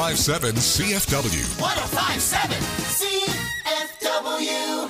1057 CFW. 1057 CFW.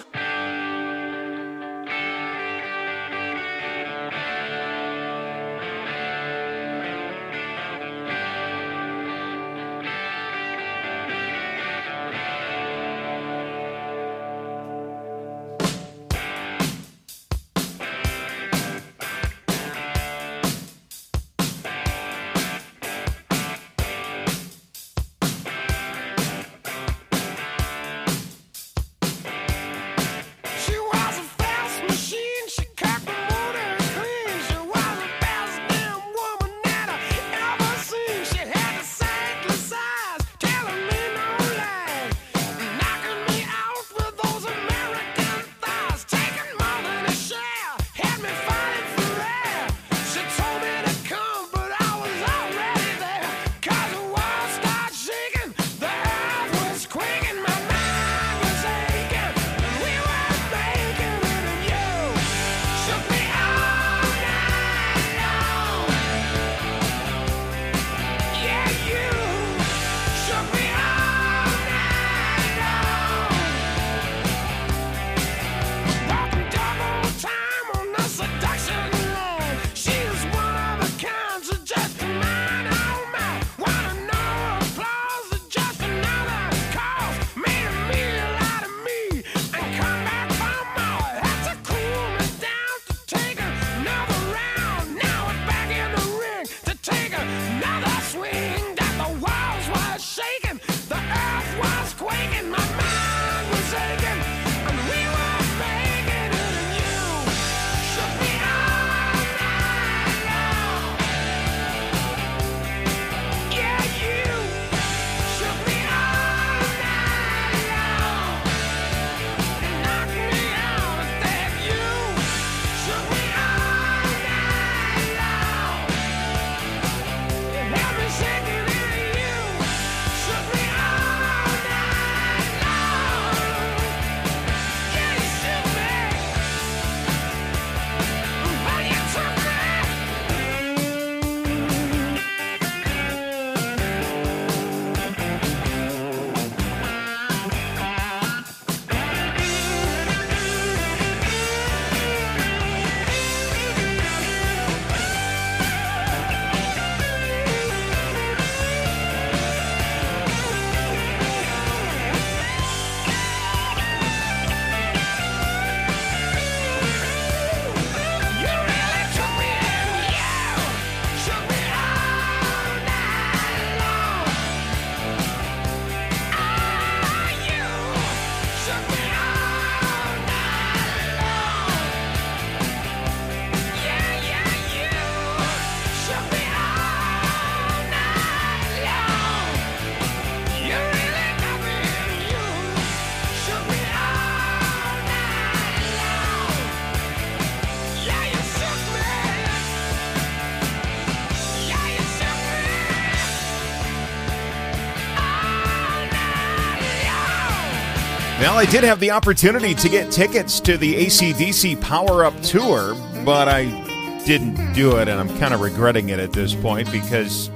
Well, I did have the opportunity to get tickets to the AC/DC Power Up Tour, but I didn't do it, and I'm kind of regretting it at this point because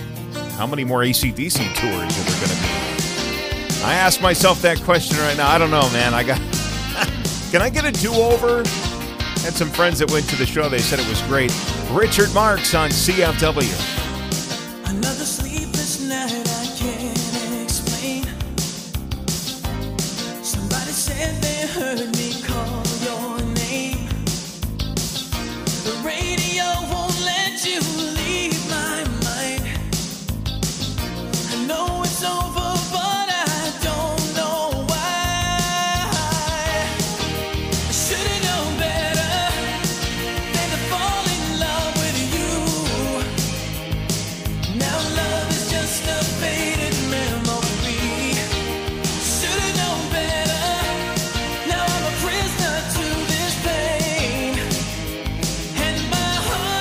how many more AC/DC tours are there going to be? I ask myself that question right now. I don't know, man. Can I get a do-over? Had some friends that went to the show. They said it was great. Richard Marx on CFW. Another sleepless night I can't explain. Somebody said they heard me call your name. The radio won't let you leave my mind. I know it's over, but I don't know why. I should've known better than to fall in love with you. Now love is just a faded memory. Should've known better. Now I'm a prisoner to this pain, and my heart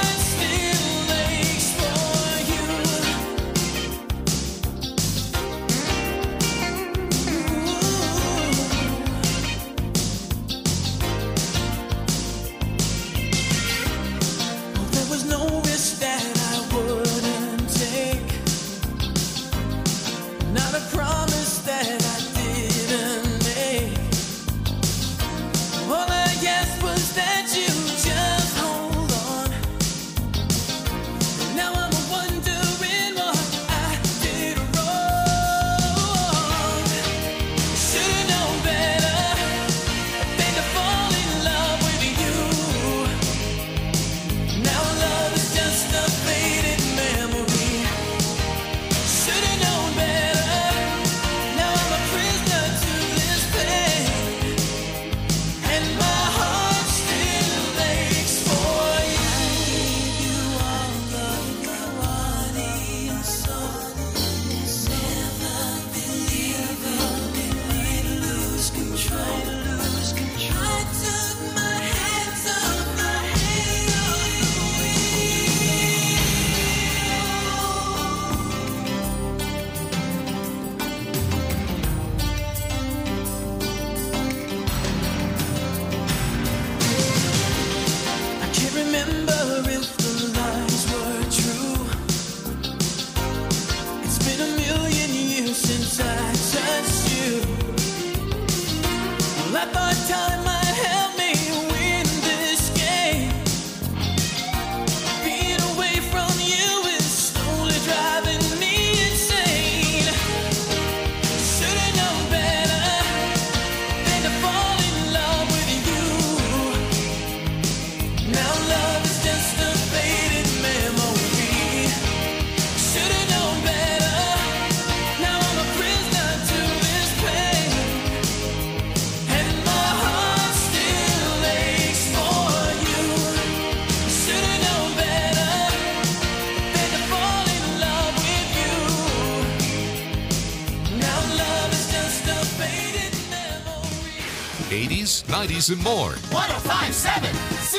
90s, and more. 1057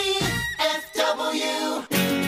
CFW.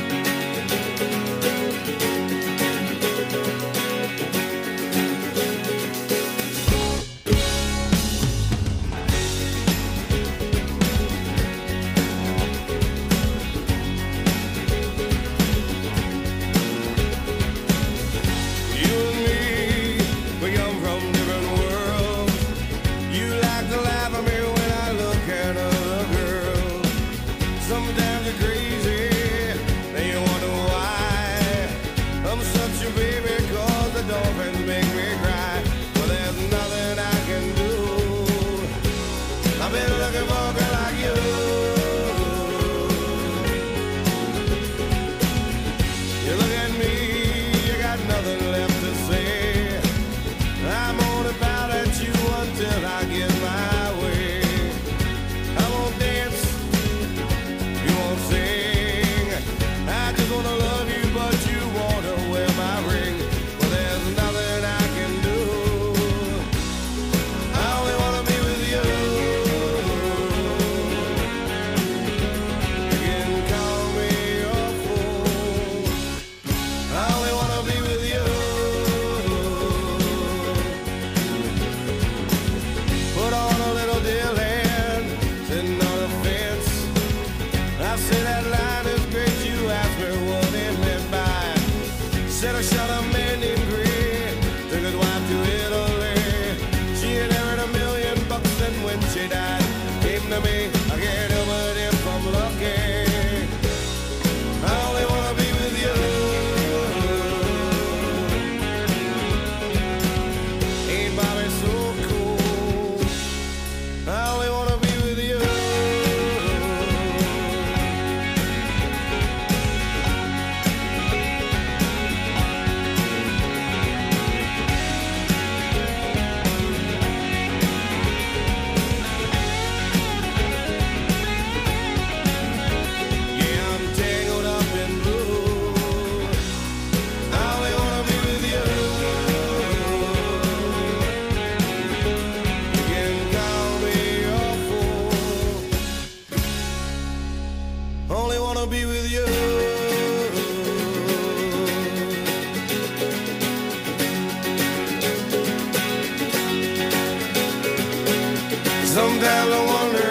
Sometimes I wonder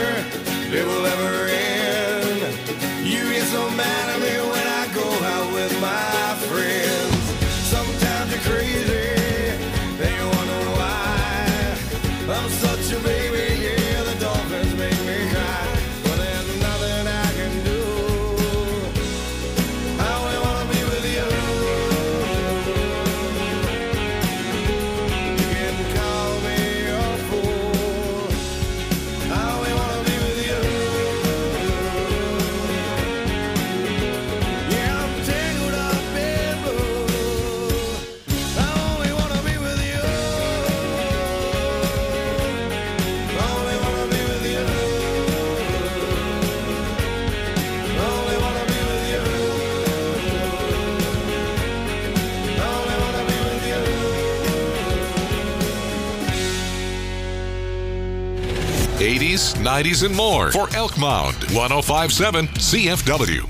if it will ever end. You get so mad at me when I go out with my friends. Sometimes you're crazy, then you wonder why. I'm such a baby, yeah, the dolphins make me cry. But there's nothing I can do. I only wanna be with you. You can call me a fool. I only wanna be with you. Yeah, I'm tangled up in blue. I only wanna be with you. I only wanna be with you. I only wanna be with you. I only wanna be with you. 80s, 90s, and more for Elk Mound. 1057 CFW.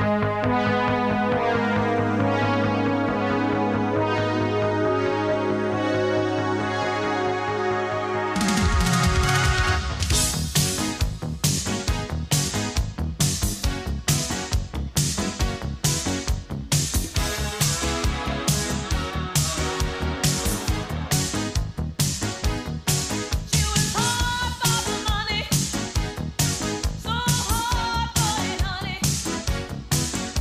She was hard for the money, so hard for it, honey.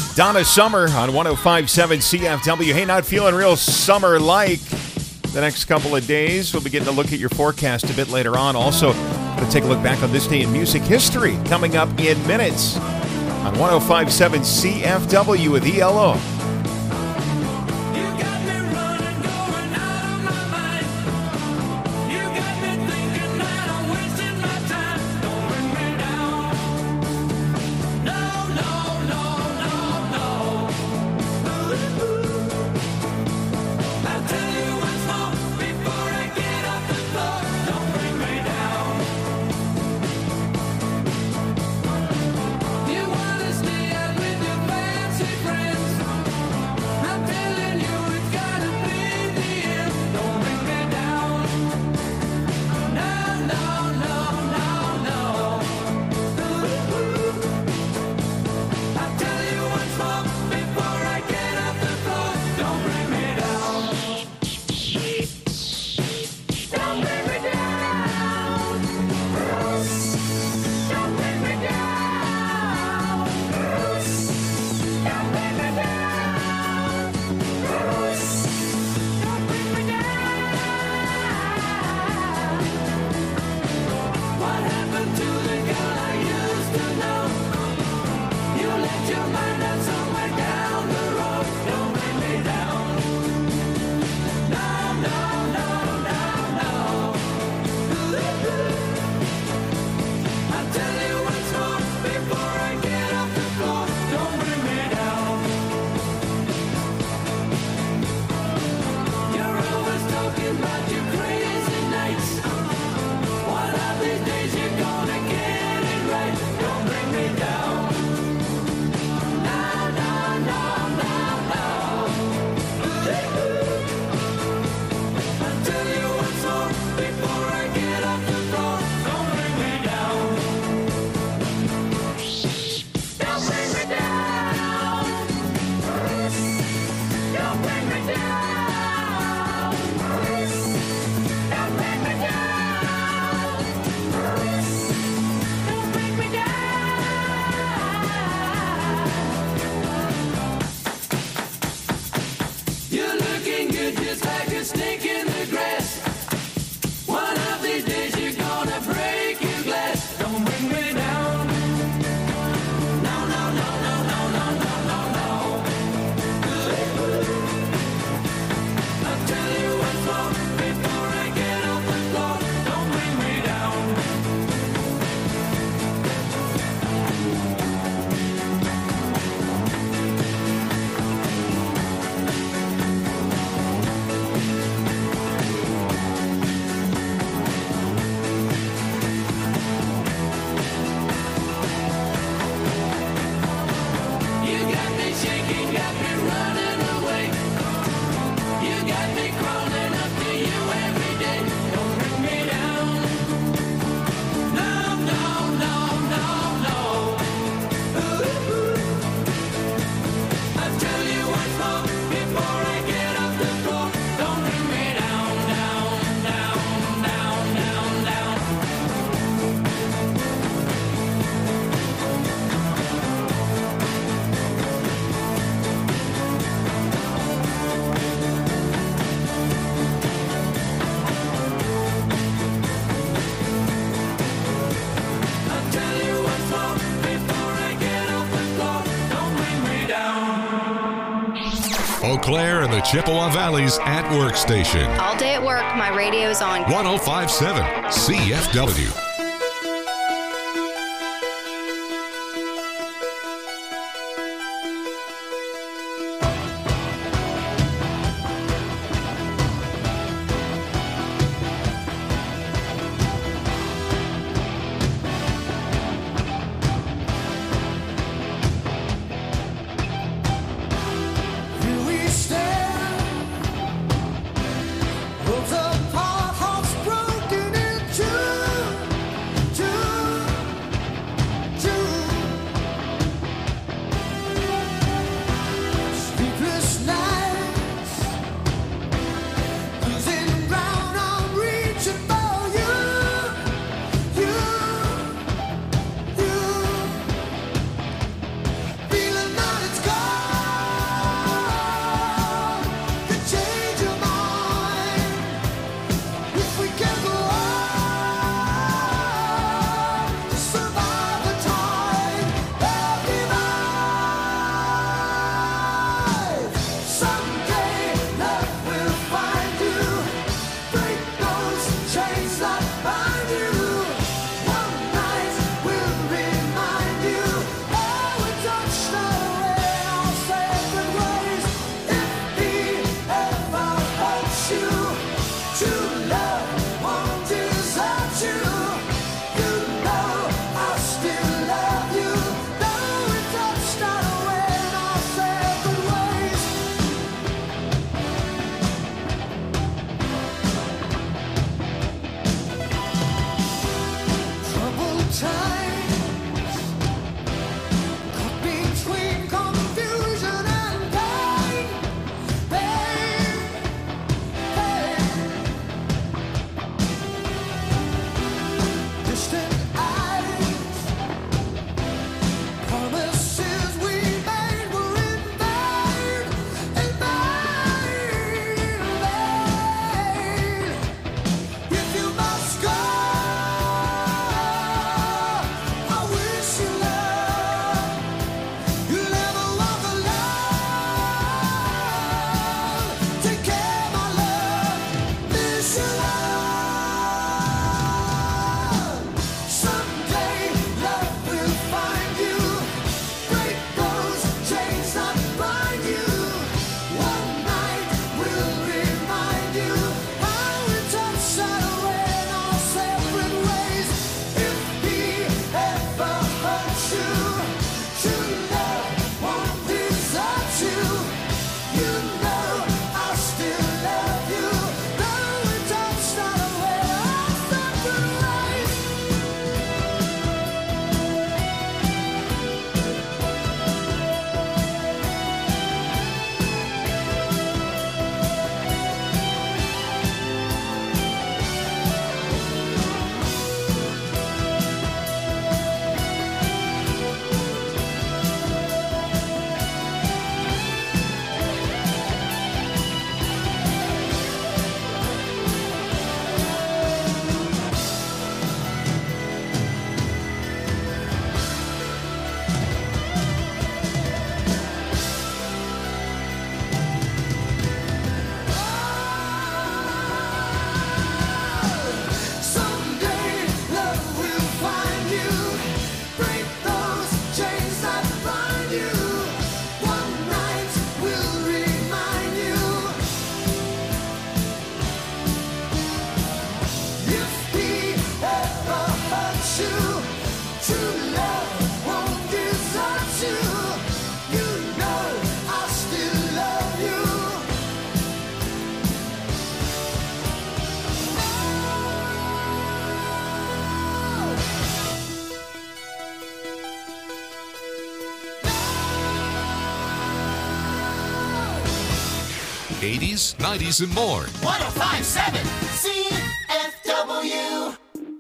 Donna Summer on 105.7 CFW. Hey, not feeling real summer-like the next couple of days. We'll be getting a look at your forecast a bit later on. Also, going to take a look back on this day in music history coming up in minutes on 105.7 CFW with ELO. You got me running, going out of my mind. You got me thinking that I'm wasting my time. Don't bring me down. No, no, no, no, no. I'll tell you once more before I get off the floor. Don't bring me down. You wanna stay out with your fancy friends? I'm telling you it's gotta be the end. Don't bring me down. No, no, no, no, no. I'll tell you once more before I get off the floor. Don't bring me down. Don't bring me down. Don't bring me down. Don't bring me down. Don't bring me down. What happened to the girl I used to know? You left your mind out somewhere down the road. Don't bring me down. No, no, no, no, no. I'll tell you once more before I get off the floor. Don't bring me down. You're always talking about your crazy nights. One of these days you're gonna get it right. Don't bring me down. No, no, no, no, no. I'll tell you once more before I get off the floor. Don't bring me down. Don't bring me down. Don't bring me down. Don't bring me down. Don't bring me down. You're looking good just like a snake in the grass. One of these days you're gonna break your glass. Don't bring me down. No, no, no, no, no, no, no, no, no. I'll tell you once more before I get off the floor. Don't bring me down. You got me shaking, got me running away. You got me crawling up to you every day. Don't bring me down. No, no, no, no, no. I'll tell you once more before I get off the floor. Don't bring me down, down, down, down, down, down. I'll tell you once more before I get off the floor. Don't bring me down. Eau Claire and the Chippewa Valley's at work station. All day at work, my radio's on. 105.7 CFW. Here we stand, worlds apart, hearts broken in two. 80s, 90s, and more. 1057 CFW.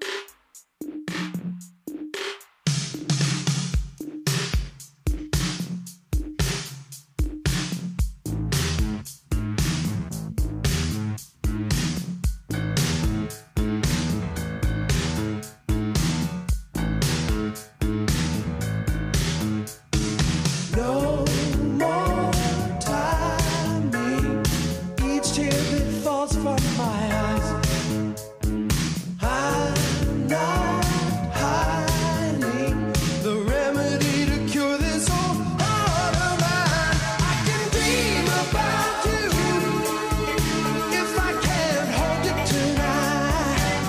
No more timing. Each tear that falls from my eyes. I'm not hiding the remedy to cure this old heart of mine. I can dream about you if I can't hold you tonight.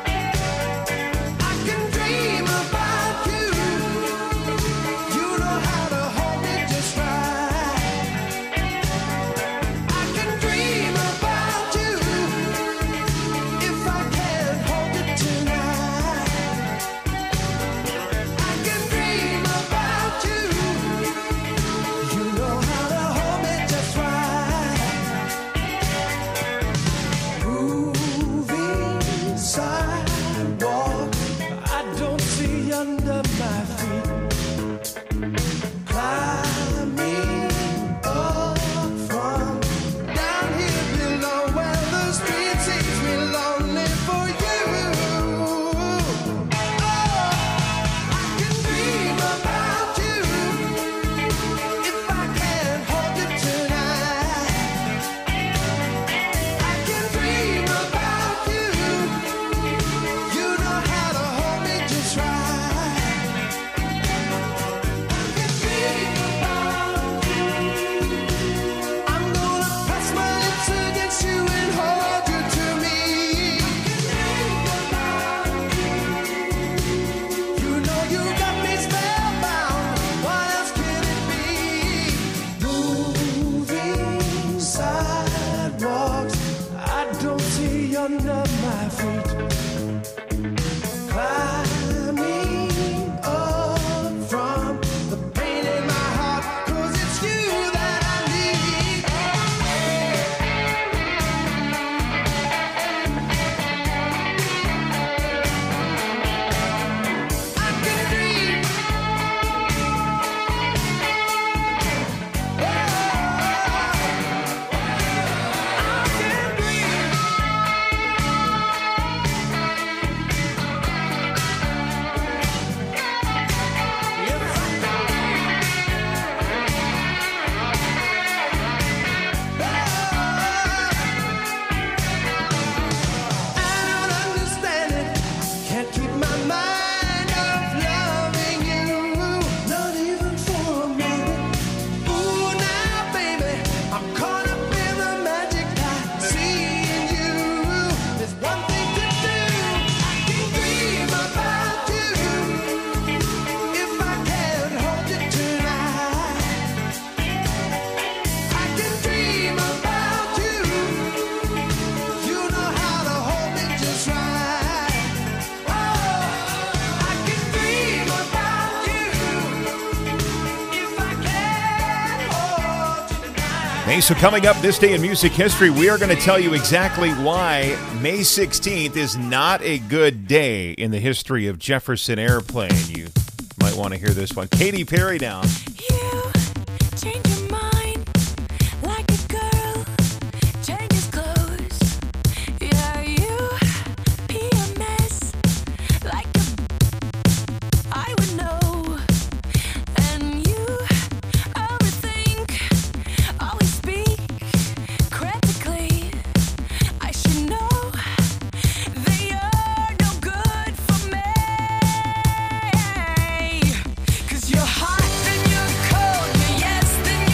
I can dream about you. You know how to hold me just right. I can dream about you if I can't hold you tonight. I can dream about you. You know how to hold me just right. Moving sidewalk, I don't see under my feet. Climbing up from down here below where the street seems me lonely for you. Oh, I can dream about you if I can't hold you tonight. I can dream about you. You know how to hold me just right. I'm gonna press my lips against you and hold you to me. You know you got me spellbound. What else can it be? Moving sidewalks, I don't see under my feet. Climbing up from the pain in my heart, 'cause it's you that I need. I can dream. I can dream. I don't understand it. Can't keep my mind off loving you, not even for a minute. Ooh, now, baby, I'm caught up in the magic I see in you. There's one thing to do. I can dream about you if I can't hold you tonight. I can dream about you. You know how to hold me just right. Oh, I can dream about you if I can't hold you tonight. Hey, so coming up this day in music history, we are going to tell you exactly why May 16th is not a good day in the history of Jefferson Airplane. You might want to hear this one. Katy Perry now. You change your mind like a girl changes clothes. Yeah, you be a mess like I would know. And you overthink, always speak critically. I should know that you're no good for me. 'Cause you're hot and you're cold, you're yes then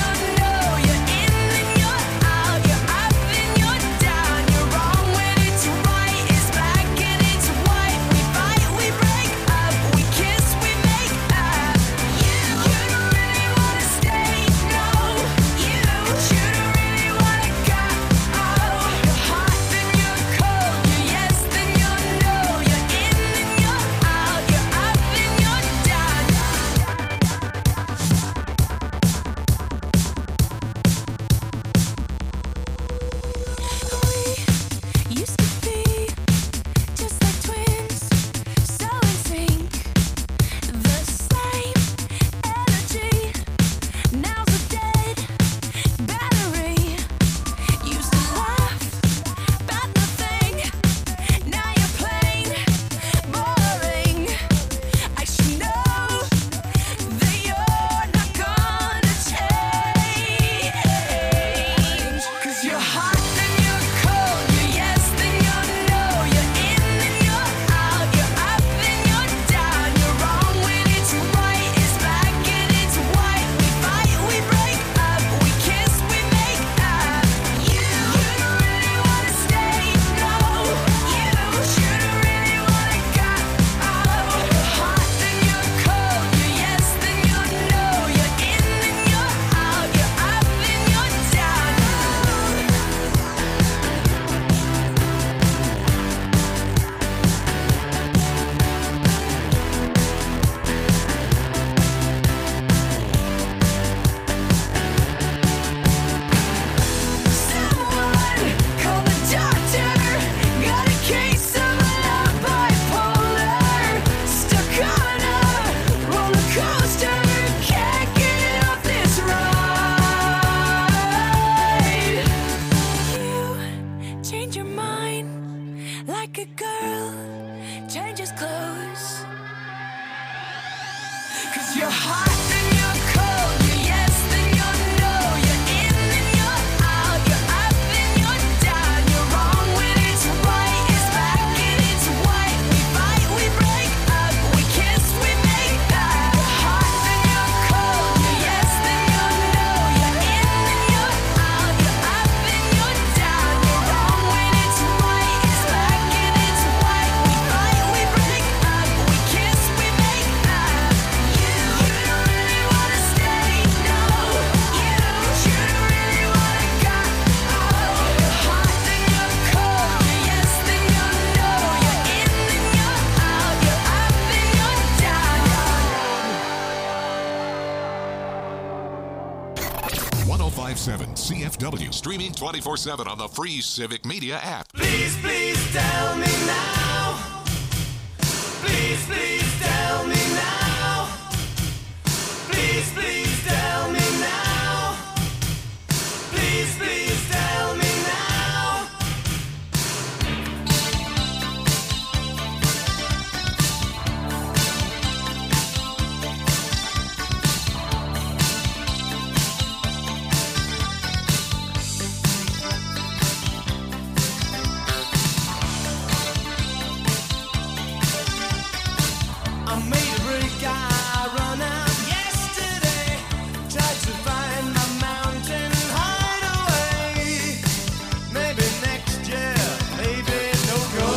like a girl changes clothes. 'Cause you're hot and you're cold, you're yes then you're no, you're in and you're out, you're up and you're down, you're wrong when it's right, it's black and it's white. We fight, we break up, we kiss, we make up. You're hot and you're cold, you're yes then you're no, you're in and you're out, you're up and you're down, you're wrong when it's right, it's black and it's white. We fight, we break up, we kiss, we make up. You don't really wanna stay, no. You don't really wanna go. Oh, you're hot then you're cold, you're yes then you're no, you're in and you're out, you're up and you're down. 1057 CFW, streaming 24/7 on the free Civic Media app. Please, please tell me now. Please, please tell me now. Please, please tell me now. Please, please tell me now. I made a break, I run out yesterday. Tried to find my mountain hideaway. Maybe next year, maybe no go.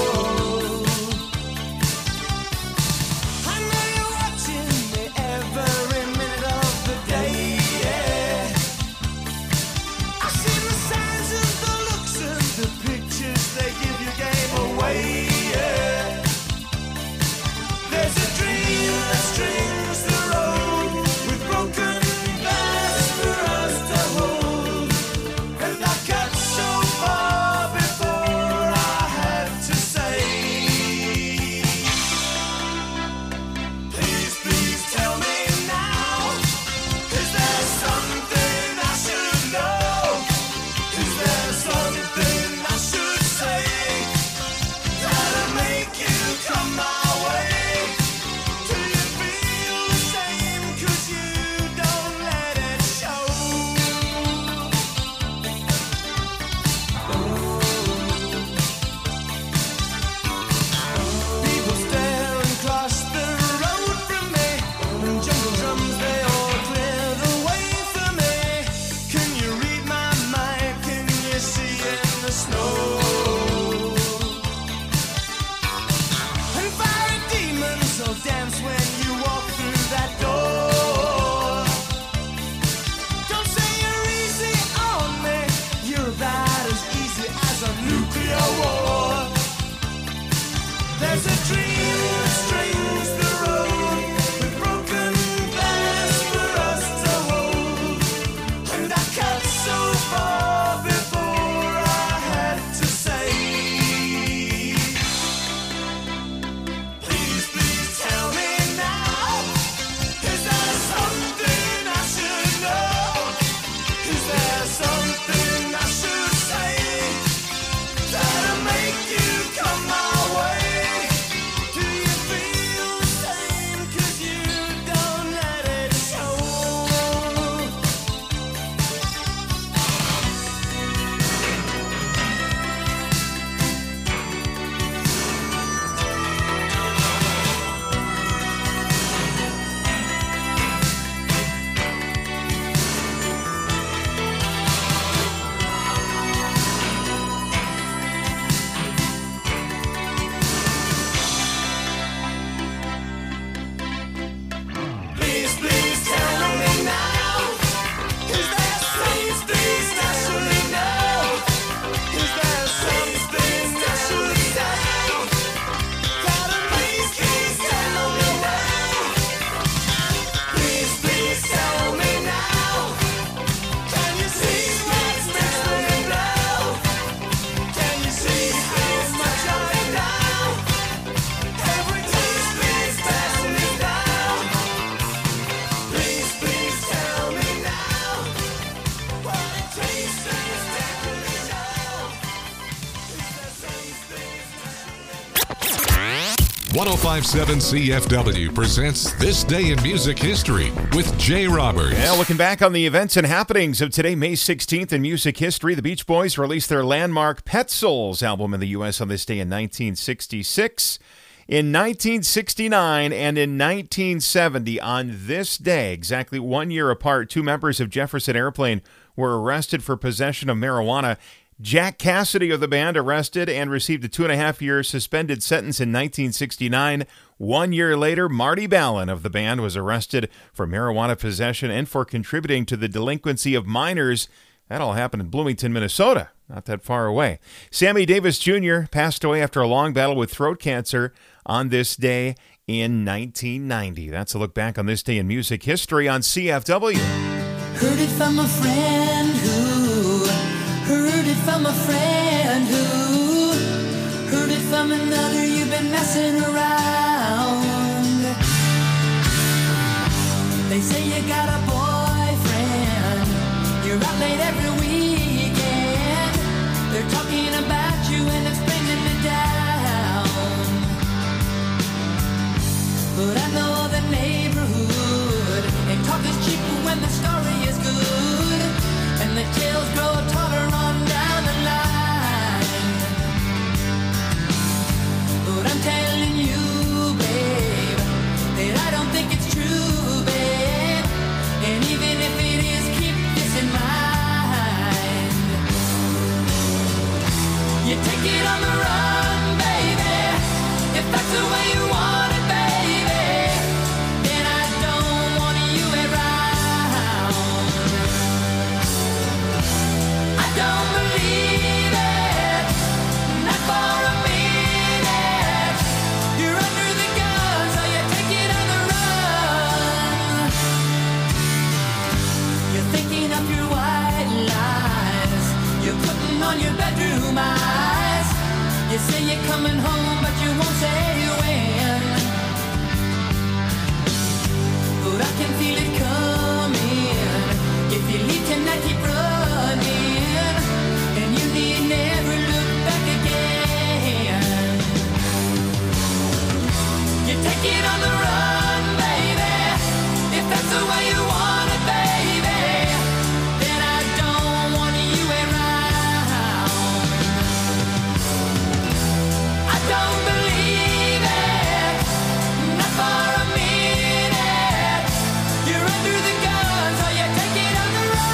I know you're watching me every minute of the day, yeah. I see the signs of the looks and the pictures they give you gave away, yeah. There's a dream that strings the road with broken glass for us to hold. And I got so far before I had to say, please, please tell me now. Is there something I should know? Is there something I should say that'll make you come my way? Do you feel the same? 'Cause you don't let it show. People stare and cross the road from me, and jungle drums they all clear the way for me. Can you read my mind? Can you see in the snow? And fiery demons will dance when you walk through that door. Don't say you're easy on me. You're about as easy as a nuclear war. There's a dream that strings the road with broken glass for us to hold. And I cut so far before I had to say, please, please tell me now. Is there something I should know? Is there something I should say that'll make you come my way? 1057 CFW presents This Day in Music History with Jay Roberts. Yeah, looking back on the events and happenings of today, May 16th in music history, the Beach Boys released their landmark Pet Souls album in the U.S. on this day in 1966. In 1969 and in 1970, on this day, exactly 1 year apart, two members of Jefferson Airplane were arrested for possession of marijuana. Jack Cassidy of the band arrested and received a 2.5-year suspended sentence in 1969. 1 year later, Marty Balin of the band was arrested for marijuana possession and for contributing to the delinquency of minors. That all happened in Bloomington, Minnesota, not that far away. Sammy Davis Jr. passed away after a long battle with throat cancer on this day in 1990. That's a look back on this day in music history on CFW. Heard it from a friend who heard it from a friend who heard it from another. You've been messing around. They say you got a boyfriend. You're out late every weekend. They're talking about you and it's bringing me down. But I know the neighborhood, and talk is cheap when the story is good, and the tales grow taller on down the line. But I'm telling you, babe, that I don't think it's true, babe. And even if it is, keep this in mind. You take it on the run, baby, if that's the way you want it, baby. Then I don't want you around. I don't believe it, not for a minute. You're under the gun, so you take it on the run. You're thinking of your white lies. You're putting on your bedroom eyes. You say you're coming home, but you won't say when. But I can feel it coming. If you leave tonight, keep running, and you need never look back again. You take it on the run, baby, if that's the way you want it, baby. Then I don't want you around. I don't believe it, not for a minute. You're under the gun, so you take it on the run.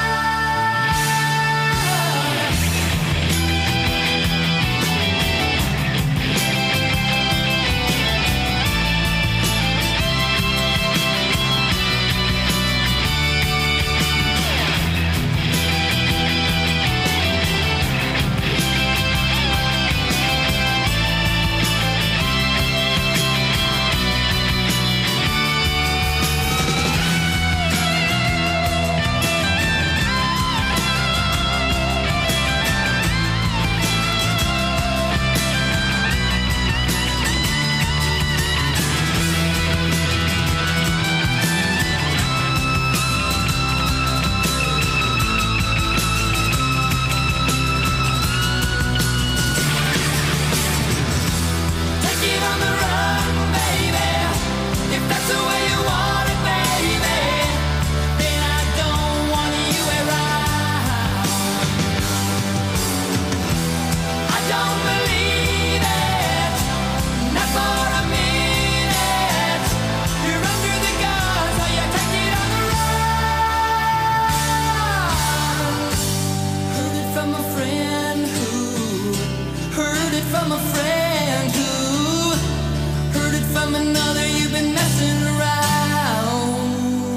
Take it on the run, baby, if that's the way you want it, baby. Then I don't want you around. I don't believe it, not for a minute. You're under the gun, so you take it on the run. Heard it from a friend who heard it from a friend who heard it from another. You've been messing around.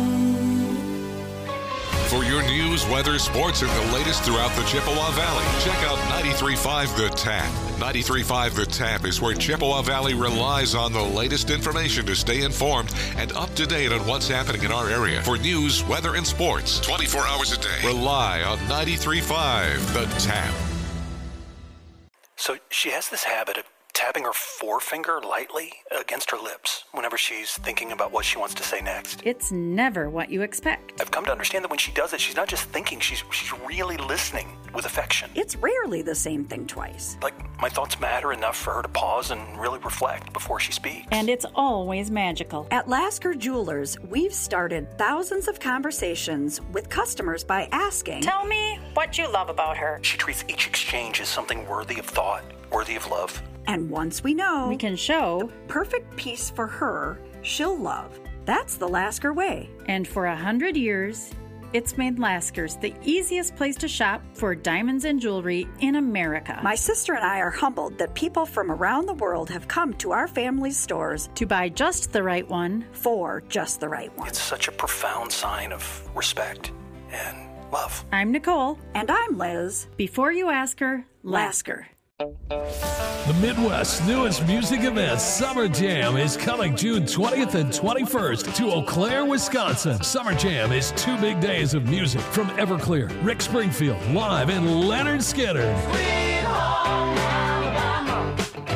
For your news, weather, sports, and the latest throughout the Chippewa Valley, check out 93.5 The Tap. 93.5 The Tap is where Chippewa Valley relies on the latest information to stay informed and up to date on what's happening in our area. For news, weather, and sports, 24 hours a day, rely on 93.5 The Tap. So she has this habit of tapping her forefinger lightly against her lips whenever she's thinking about what she wants to say next. It's never what you expect. I've come to understand that when she does it, she's not just thinking, she's really listening with affection. It's rarely the same thing twice. Like, my thoughts matter enough for her to pause and really reflect before she speaks. And it's always magical. At Lasker Jewelers, we've started thousands of conversations with customers by asking, Tell me what you love about her. She treats each exchange as something worthy of thought, worthy of love. And once we know, We can show. perfect piece for her, she'll love. That's the Lasker way. And for 100 years, it's made Lasker's the easiest place to shop for diamonds and jewelry in America. My sister and I are humbled that people from around the world have come to our family's stores to buy just the right one. for just the right one. It's such a profound sign of respect and love. I'm Nicole. And I'm Liz. Before you ask her, Lasker. The Midwest's newest music event, Summer Jam, is coming June 20th and 21st to Eau Claire, Wisconsin. Summer Jam is 2 big days of music from Everclear, Rick Springfield, live, and Leonard Skinner. Sweet home Alabama,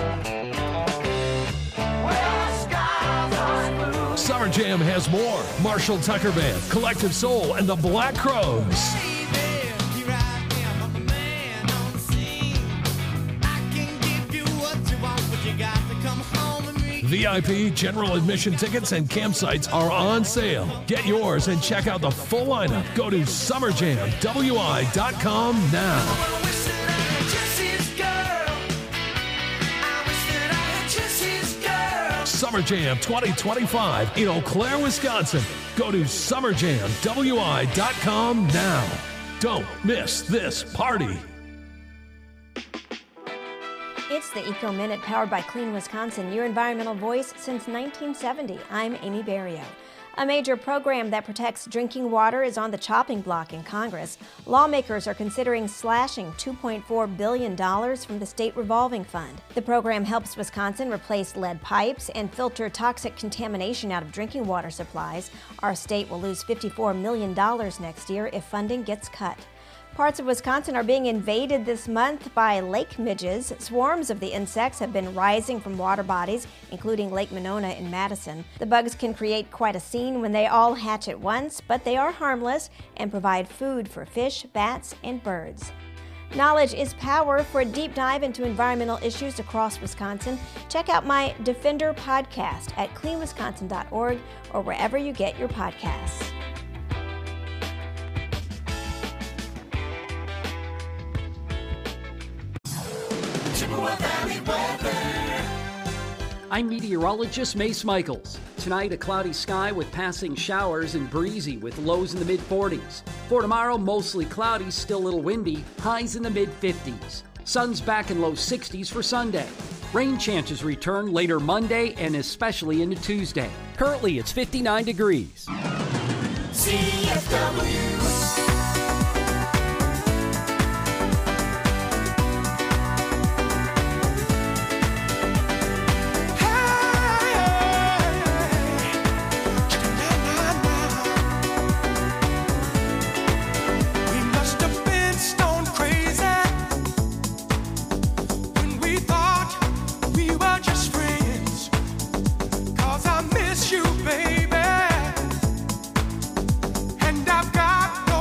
where the skies are blue. Summer Jam has more. Marshall Tucker Band, Collective Soul, and the Black Crowes. VIP, general admission tickets, and campsites are on sale. Get yours and check out the full lineup. Go to summerjamwi.com now. Summer Jam 2025 in Eau Claire, Wisconsin. Go to summerjamwi.com now. Don't miss this party. It's the Eco Minute powered by Clean Wisconsin, your environmental voice since 1970. I'm Amy Barrio. A major program that protects drinking water is on the chopping block in Congress. Lawmakers are considering slashing $2.4 billion from the state revolving fund. The program helps Wisconsin replace lead pipes and filter toxic contamination out of drinking water supplies. Our state will lose $54 million next year if funding gets cut. Parts of Wisconsin are being invaded this month by lake midges. Swarms of the insects have been rising from water bodies, including Lake Monona in Madison. The bugs can create quite a scene when they all hatch at once, but they are harmless and provide food for fish, bats, and birds. Knowledge is power. For a deep dive into environmental issues across Wisconsin, check out my Defender podcast at cleanwisconsin.org or wherever you get your podcasts. I'm meteorologist Mace Michaels. Tonight, a cloudy sky with passing showers and breezy with lows in the mid-40s. For tomorrow, mostly cloudy, still a little windy, highs in the mid-50s. Sun's back in low 60s for Sunday. Rain chances return later Monday and especially into Tuesday. Currently, it's 59 degrees. CFW. You, baby, and I've got no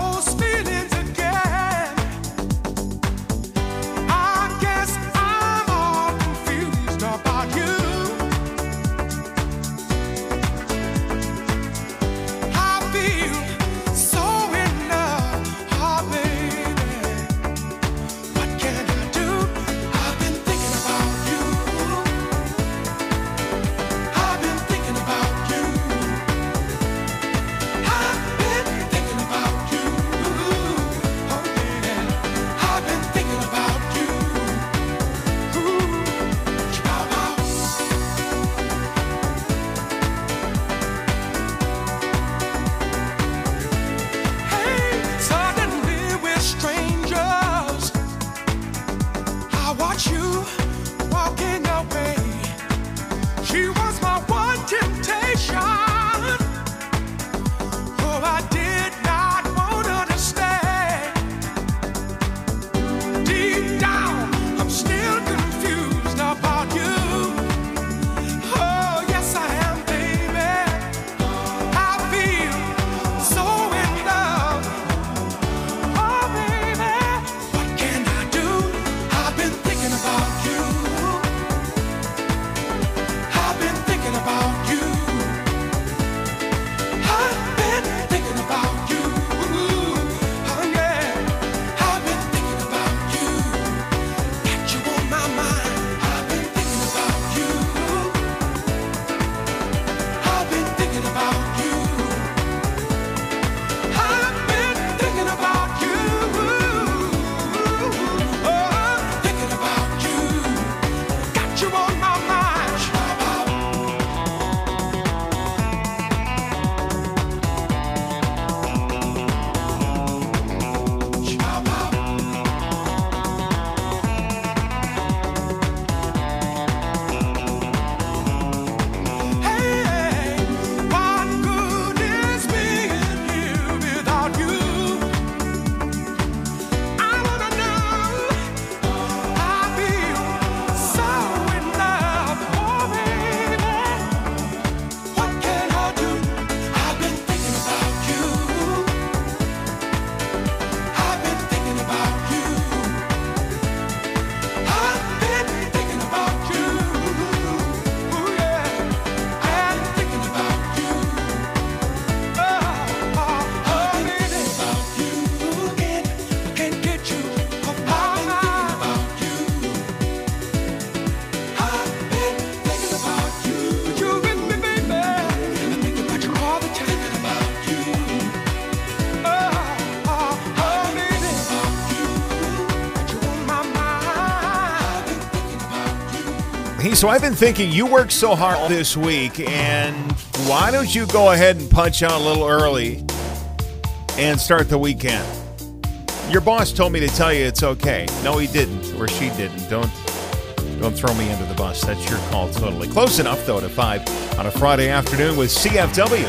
Hey, so I've been thinking you worked so hard this week, and why don't you go ahead and punch out a little early and start the weekend? Your boss told me to tell you it's okay. No, he didn't, or she didn't. Don't throw me under the bus. That's your call, totally. Close enough, though, to 5 on a Friday afternoon with CFW.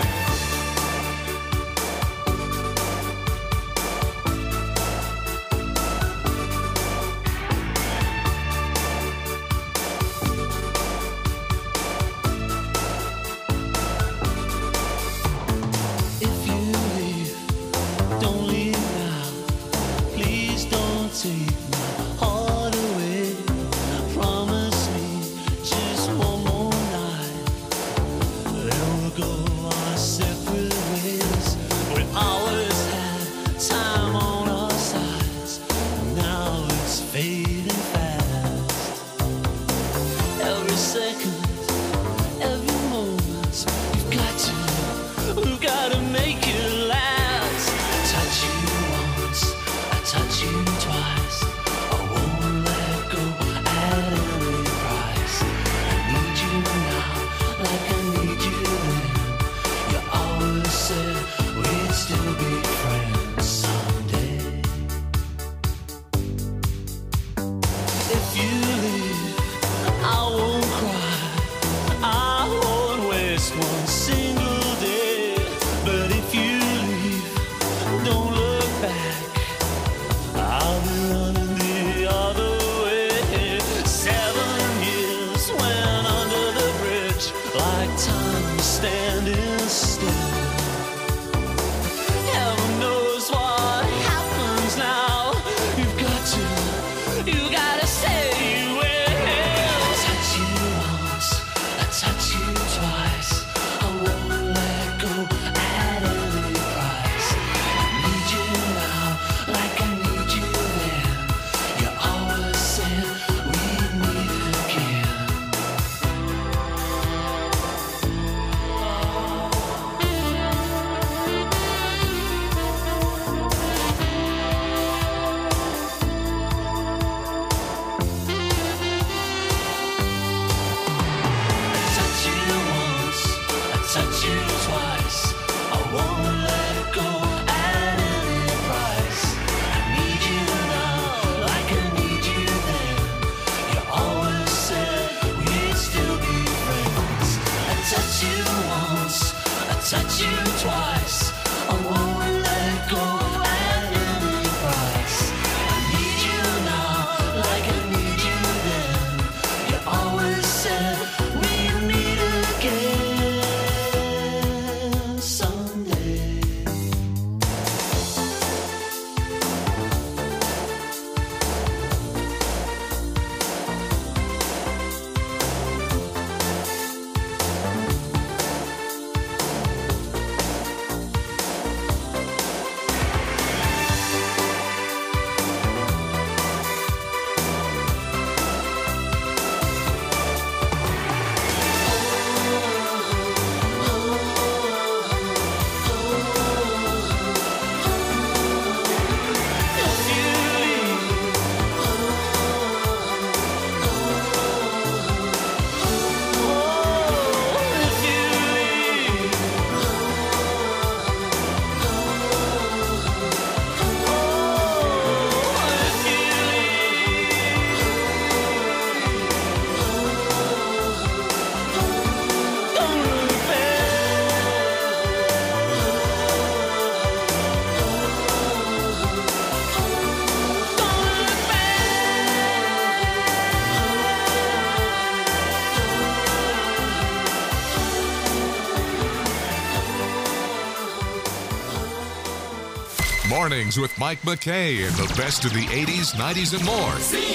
Mornings with Mike McKay and the best of the 80s, 90s, and more.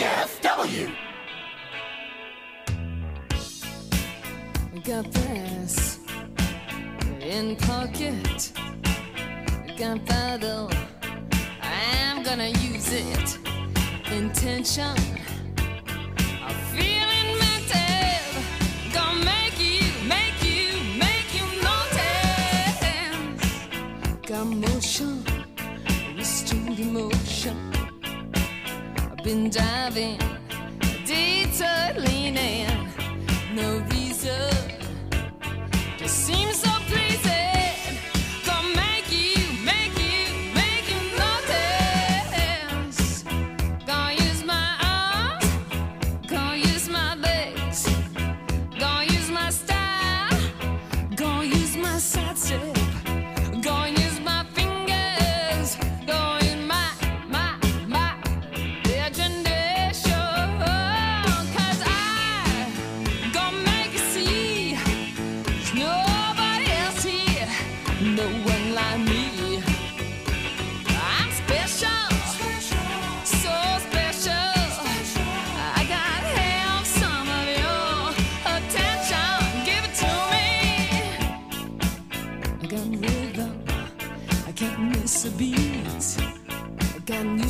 CFW. Got this in pocket. Gunpowder. I'm gonna use it. Intention. I'm feeling mental. Gonna make you notice. Got motion. Restrained emotion. I've been diving, detour leaning.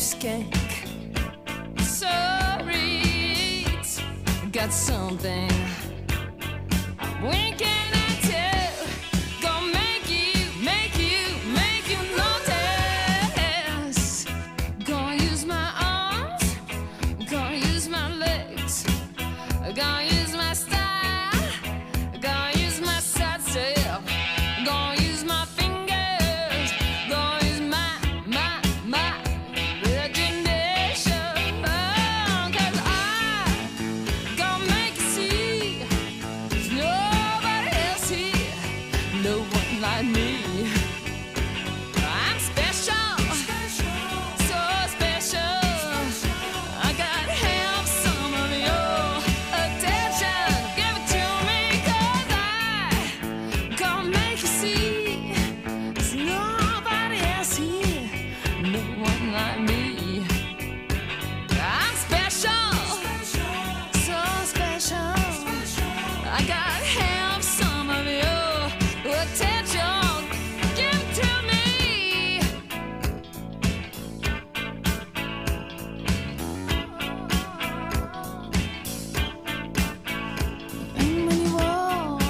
skank. Sorry, it's got something. When can I tell? Gonna make you notice. Gonna use my arms, gonna use my legs, gonna use my style, gonna use my side step, gonna use my fingers, gonna use my imagination. Cause I gonna make you see there's nobody else here, no one like me. I'm special, so special. I gotta have some of your attention. Give it to me, 'cause I gonna make you see there's nobody else here, no one like me. I'm special, so special. I gotta have some of your attention. Give it to me. And when you walk,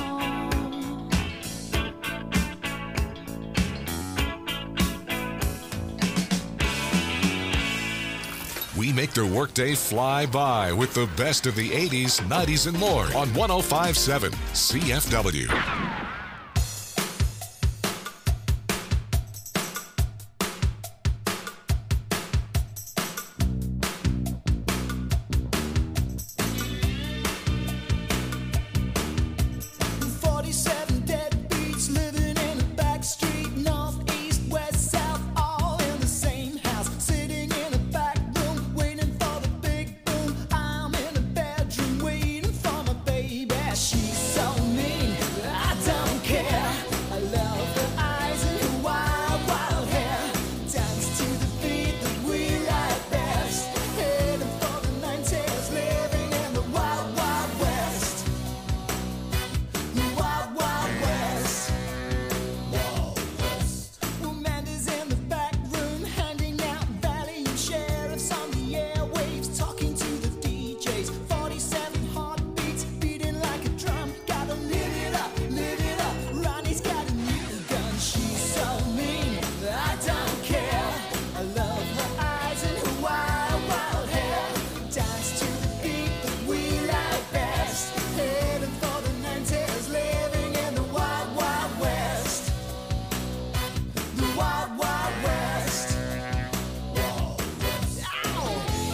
We make their workday fly by with the best of the 80s, 90s, and more on 105.7 CFW. Deadbeats living in a back street, north, east, west, south, all in the same house. Sitting in a back room, waiting for the big boom. I'm in a bedroom, waiting for my baby. She's so mean, I don't care. I love her eyes and her wild, wild hair. Dance to the beat that we like best. Heading for the 90s, living in the wild, wild west. The wild, wild west. Amanda's in the back room, handing out value sheriffs on the airwaves, talking to the DJs. 47 heartbeats, beating like a drum. Gotta live it up, live it up. Ronnie's got a new gun. She's so mean, I don't care. I love her eyes and her wild, wild hair. Dance to the beat that we like best. Heading for the 90s, living in the wild, wild west. The wild, wild west. Ow!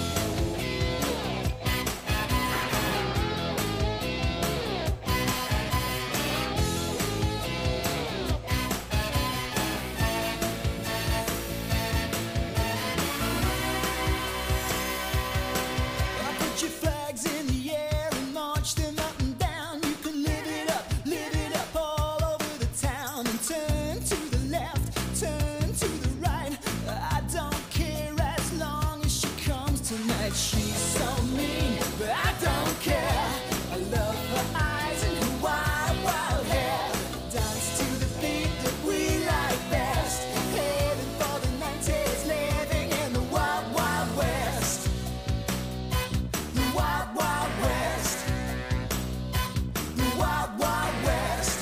Put your flags in the air and march them up and down. You can live it up all over the town. And turn to the left, turn to the right. I don't care as long as she comes tonight. She's so mean, but I don't care. I love her eyes and her wild, wild hair. Dance to the beat that we like best. Heading for the 90s, living in the wild, wild west. The wild, wild west. The wild, wild west.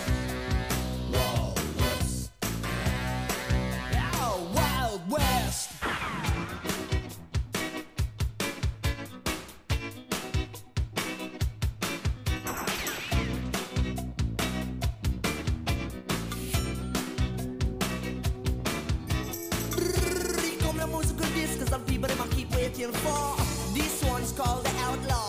Oh, wild west. Come the musical discs, some people they might keep waiting for. This one's called The Outlaw.